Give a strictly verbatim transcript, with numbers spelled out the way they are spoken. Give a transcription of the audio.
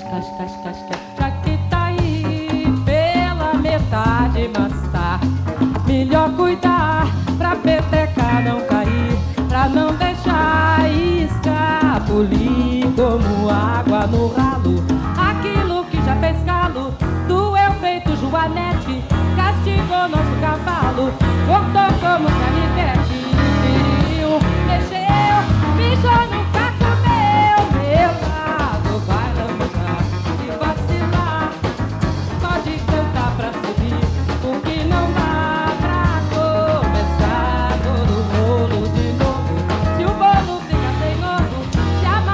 cascas, já que tá aí pela metade, mas tá melhor cuidar pra peteca não cair, pra não deixar escapulir como água no ralo. Aquilo que já fez calo, doeu feito Joanete, castigou nosso cavalo, cortou como canivete, feriu, mexeu, mijou no